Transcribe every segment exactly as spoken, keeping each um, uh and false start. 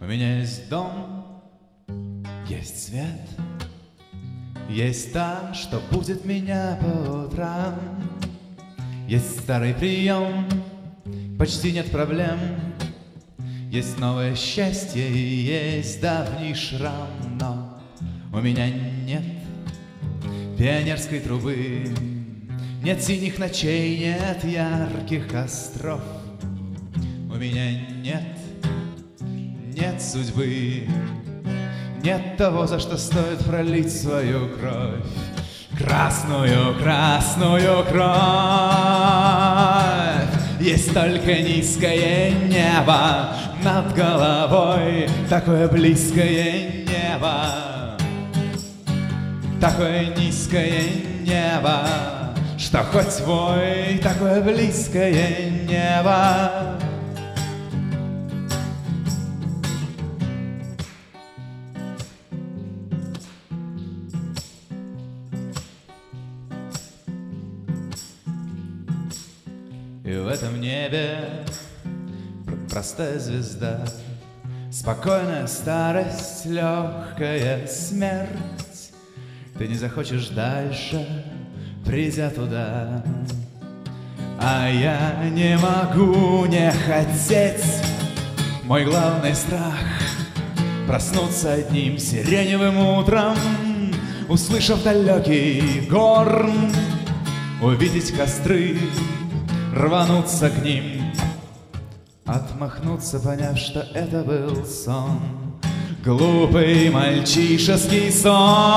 меня есть дом, есть свет, есть та, что будет меня по утрам. Есть старый прием, почти нет проблем. Есть новое счастье и есть давний шрам. Но у меня нет пионерской трубы, нет синих ночей, нет ярких костров. У меня нет, нет судьбы, нет того, за что стоит пролить свою кровь. Красную, красную кровь. Есть только низкое небо над головой, такое близкое небо, такое низкое небо, что хоть вой, такое близкое небо. И в этом небе простая звезда, спокойная старость, легкая смерть. Ты не захочешь дальше, придя туда, а я не могу не хотеть. Мой главный страх — проснуться одним сиреневым утром, услышав далекий горн, увидеть костры, рвануться к ним, отмахнуться, поняв, что это был сон, глупый мальчишеский сон.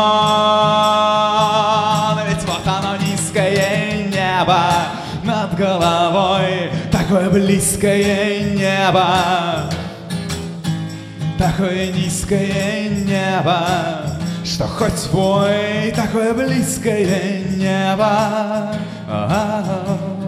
Ведь вот оно, низкое небо над головой, такое близкое небо, такое низкое небо, что хоть вой, такое близкое небо. А-а-а.